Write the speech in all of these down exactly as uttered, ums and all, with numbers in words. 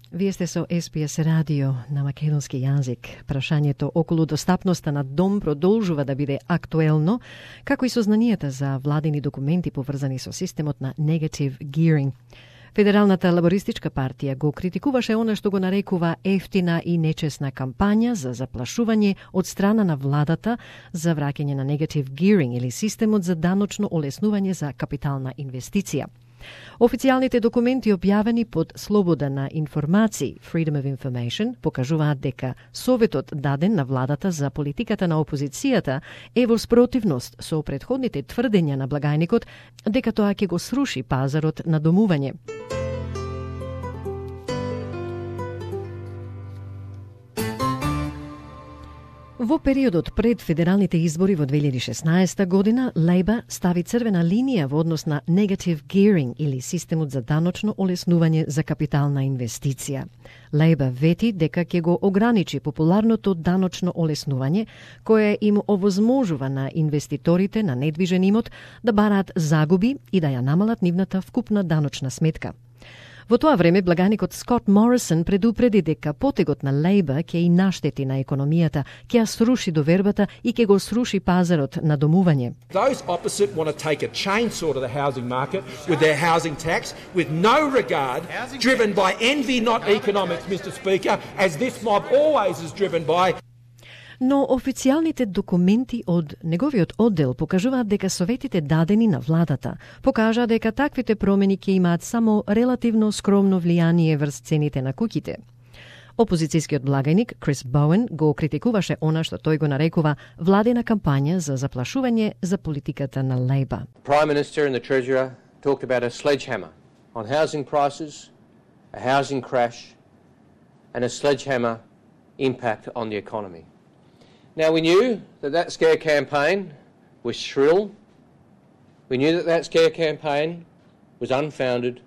Вие сте со Ес Би Ес радио на македонски јазик. Прашањето околу достапноста на дом продолжува да биде актуелно, како и сознанијата за владини документи поврзани со системот на negative gearing. Федералната лабористичка партија го критикуваше она што го нарекува ефтина и нечесна кампања за заплашување од страна на владата за враќање на negative gearing или системот за даночно олеснување за капитална инвестиција. Официјалните документи објавени под слобода на информации, Freedom of Information, покажуваат дека советот даден на владата за политиката на опозицијата е во спротивност со претходните тврдења на благајникот дека тоа ќе го сруши пазарот на домување. Во периодот пред федералните избори во две илјади и шеснаесета година, Лейбор стави црвена линија во однос на negative gearing или системот за даночно олеснување за капитална инвестиција. Лейбор вети дека ќе го ограничи популарното даночно олеснување, кое им овозможува на инвеститорите на недвижен имот да бараат загуби и да ја намалат нивната вкупна даночна сметка. Во тоа време, благајникот Скот Морисон предупреди дека потегот на Лейбор ќе и наштети на економијата, ќе ја сруши довербата и ќе го сруши пазарот на домување. Those opposite want to take a chainsaw to the housing market with their housing tax, with no regard, driven by envy, not economics, Mister Speaker, as this mob always is driven by. Но официјалните документи од неговиот оддел покажуваат дека советите дадени на владата покажаа дека таквите промени ќе имаат само релативно скромно влијание врз цените на куќите. Опозицијскиот благајник Крис Боуен го критикуваше она што тој го нарекува владина кампања за заплашување за политиката на Лейбор. Prime Minister and the Treasurer talked about a sledgehammer on housing prices, a housing crash, and a sledgehammer impact on the economy. Now, we knew that that scare campaign was shrill. We knew that that scare campaign was unfounded.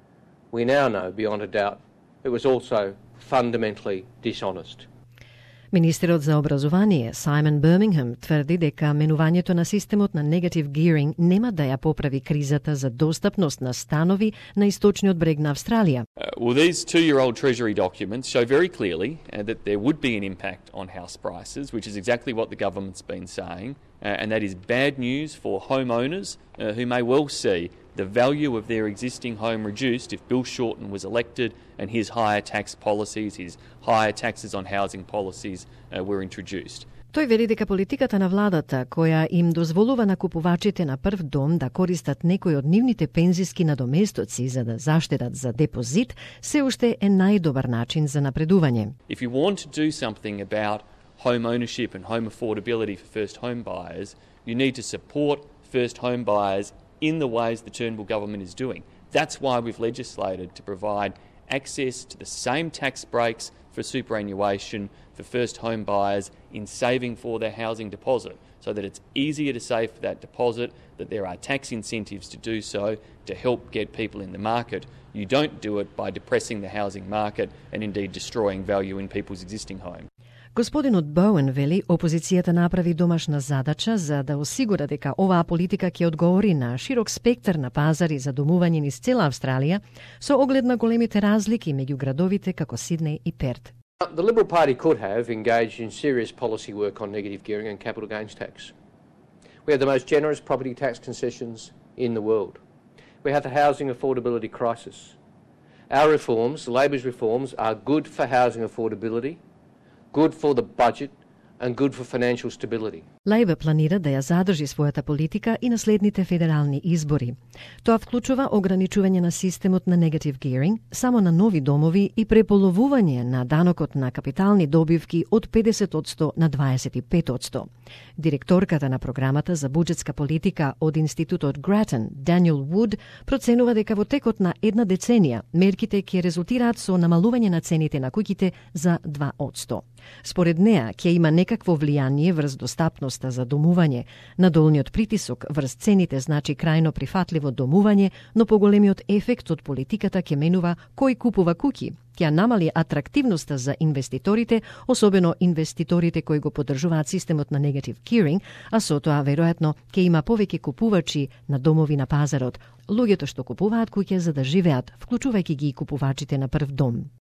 We now know, beyond a doubt, it was also fundamentally dishonest. Министерот за образование Саймон Бирмингем тврди дека менувањето на системот на negative gearing нема да ја поправи кризата за достапност на станови на источниот брег на Австралија. Uh, well, these two-year-old Treasury documents show very clearly uh, that there would be an impact on house prices, which is exactly what the government's been saying, uh, and that is bad news for homeowners uh, who may well see the value of their existing home reduced if Bill Shorten was elected and his higher tax policies, his higher taxes on housing policies uh, were introduced. Тој вели дека политиката на владата, која им дозволува на купувачите на прв дом да користат некои од нивните пензиски надоместоци за да заштедат за депозит, се уште е најдобар начин за напредување. If you want to do something about home ownership and home affordability for first home buyers, you need to support first home buyers in the ways the Turnbull government is doing. That's why we've legislated to provide access to the same tax breaks for superannuation for first home buyers in saving for their housing deposit, so that it's easier to save for that deposit, that there are tax incentives to do so to help get people in the market. You don't do it by depressing the housing market and indeed destroying value in people's existing home. Господинот Боуен вели опозицијата направи домашна задача за да осигура дека оваа политика ќе одговори на широк спектар на пазари за домување низ цела Австралија со оглед на големите разлики меѓу градовите како Сиднеј и Перт. The Liberal Party could have engaged in serious policy work on negative gearing and capital gains tax. We have the most generous property tax concessions in the world. We have the housing affordability crisis. Our reforms, Labor's reforms, are good for housing affordability, good for the budget and good for financial stability. Лейбор планира да ја задржи својата политика и на следните федерални избори. Тоа вклучува ограничување на системот на negative gearing само на нови домови и преполовување на данокот на капитални добивки од педесет одсто на дваесет и пет одсто. Директорката на програмата за буџетска политика од институтот Grattan, Daniel Wood, проценува дека во текот на една деценија мерките ќе резултираат со намалување на цените на куќите за два одсто. Според неа ќе има некакво влијание врз достапноста за домување. Надолниот притисок врз цените значи крајно прифатливо домување, но поголемиот ефект од политиката ќе менува кој купува куќи. Ќе намали атрактивноста за инвеститорите, особено инвеститорите кои го поддржуваат системот на negative gearing, а со тоа веројатно ќе има повеќе купувачи на домови на пазарот, луѓето што купуваат куќе за да живеат, вклучувајќи ги и купувачите на прв дом.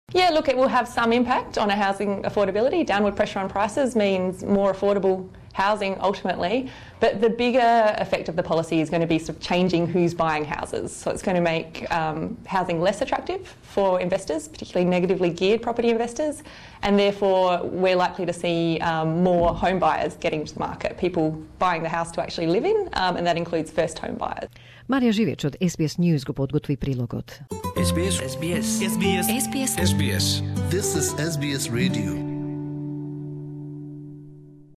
Yeah, look, it will have some impact on our housing affordability. Downward pressure on prices means more affordable housing ultimately, but the bigger effect of the policy is going to be sort of changing who's buying houses. So it's going to make um, housing less attractive for investors, particularly negatively geared property investors, and therefore we're likely to see um, more home buyers getting to the market, people buying the house to actually live in, um, and that includes first home buyers. Марија Живеч од Ес Би Ес News го подготви прилогот. Ес Би Ес. Ес Би Ес. Ес Би Ес. Ес Би Ес. This is S B S Radio.